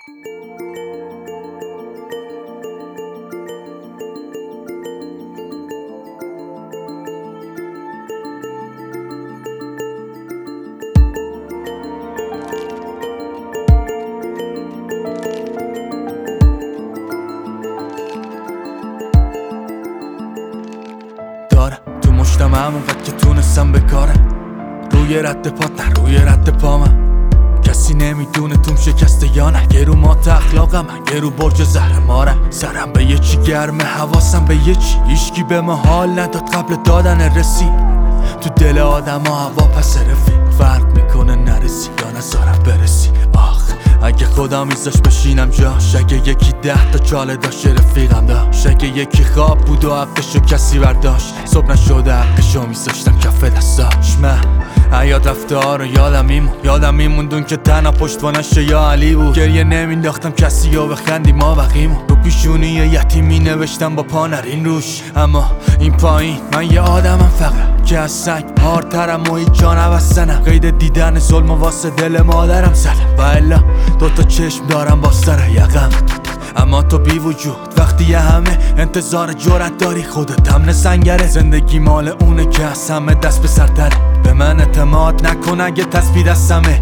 دارم تو مشتم همونقدر که تونستم بکارم، روی رد پات نه روی رد پامم. کسی نمیدونه توم شکسته یا نه، یه رو مات اخلاقم من، یه رو برج زهر مارم. سرم به یه چی گرمه، حواسم به یه چی، هیچکی به ما حال نداد قبل دادن رسید. تو دل آدم ها هوا پس رفیق، فرق میکنه نرسی یا نذارم برسی. آخ اگه خدا میذاش بشینم جاش، اگه یکی 10 تا چاله داشت رفیقم داشت، اگه یکی خواب بود و حقشو کسی برداشت، صبح نشده حقشو میذاشتم کف دستاش. من حیات رفته ها رو یادم میموندون که تنها پشتوانش یا علی بود. گریه نمینداختم کسی رو بخندی ما بقیمون، رو پیشونی یتیمی نوشتم با پا نرین روش. اما این پایین من یه آدمم فقط که از سنگ هارترم و هیچ جا نبستنم. قید دیدن ظلم واسه دل مادرم زدم و الا 2 تا چشم دارم با سر یقم. اما تو بی وجود وقتی یه همه انتظار جرأت داری، خودت همه سنگره. زندگی مال اونه که از همه دست به سرتره، به من اعتماد نکن اگه تسبیح دستمه.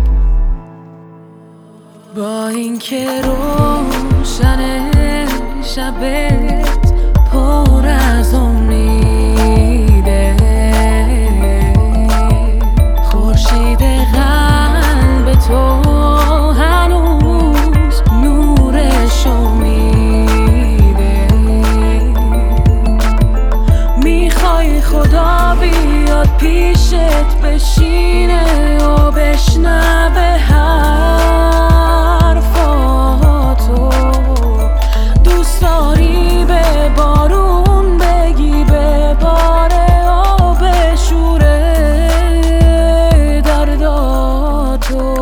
با اینکه روشن شبت پر از امیده، خورشید قلب تو هنوز نورشو میده. میخوای خدا بیاد پیشت بشینه و بشنوه حرفاتو، دوست داری به بارون بگی بباره و بشوره درداتو.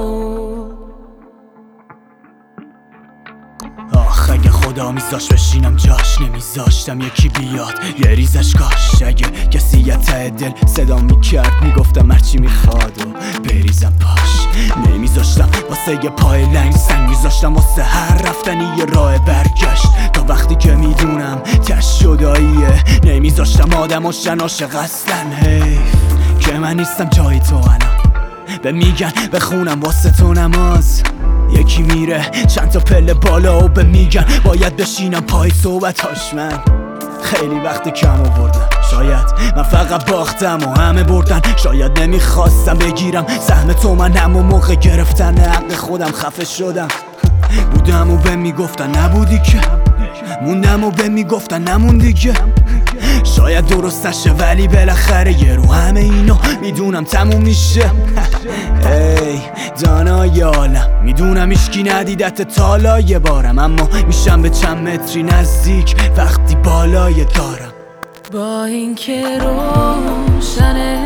آخ اگه خدا میذاش بشینم جاش، نمیذاشتم یکی بیاد یه ریزش کاش. اگه کسی یه ته دل صدا میکرد میگفتم هرچی میخواد و بریزم پاش. نمیذاشتم واسه یه پای لنگ سنگ، میذاشتم واسه هر رفتنی یه راه برگشت. تا وقتی که میدونم تش جداییه، نمیذاشتم آدم و عاشق اصلن. حیف که من نیستم جای تو الان، به میگن بخونم واسه تو نماز. یکی میره چند تا پله بالا و به میگن باید بشینم پای صحبتاش. من خیلی وقت کم آوردم، شاید من فقط باختم و همه بردن. شاید نمیخواستم بگیرم سهم تو، من همون موقع گرفتن حق خودم خفه شدم. بودم و به میگفتن نبودی که، موندم و به میگفتن نموندی که. شاید درست نشه ولی بالاخره یه رو همه اینو میدونم تموم میشه. ای دانای عالم میدونم ایشکی ندیدت تالای بارم، اما میشم به چند متری نزدیک وقتی بالای دارم. با اینکه روشن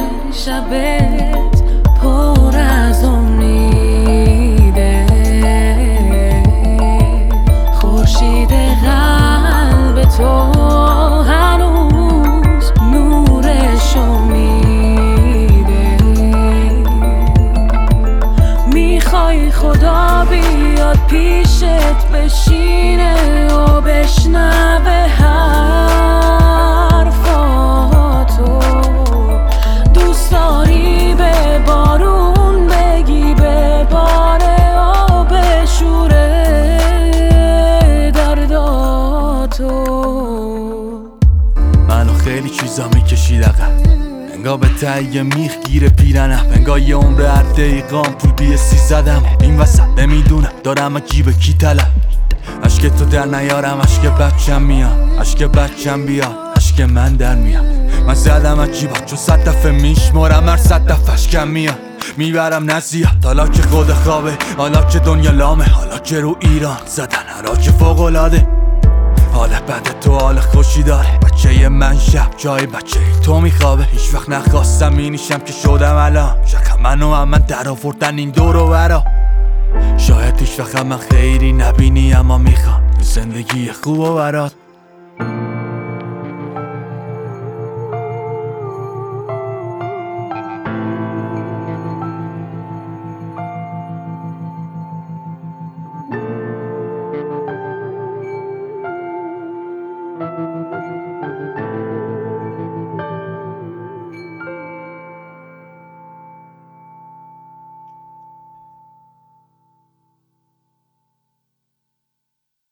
شبت پر از امیده، خورشید قلب تو هنوز نورشو میده. میخوای خدا بیاد پیشت بشینه و بشنوه حرفاتو، دوست داری به بارون بگی بباره و بشوره درداتو. منو خیلی چیزا میکشید عقب، انگار به تهیه میخ گیره پیرنم، انگار یه عمر هر دقیقام پول بیسی زدم. این وسط نمیدونم دارم جیب کی طلب، عشق تو در نیارم عشق بچم میاد، عشق بچم بیاد عشق من در میاد. من زدم از جیبم چون 100 دفعه میشمارم، هر 100 دفعهش کم میاد. میبرم نزیاد حالا که خود خوابه، حالا که دنیا لامه، حالا که رو ایران زدن حالا که فوق‌العاده. حال بد تو حال خوشی داره، بچه من شب جای بچه تو میخوابه. هیچ وقت نخواستم اینیشم که شدم الان، شکم منو هم من در آوردن این دور و برا. شاید هیچ وقت من خیری نبینی اما میخوام زندگی خوب و برات.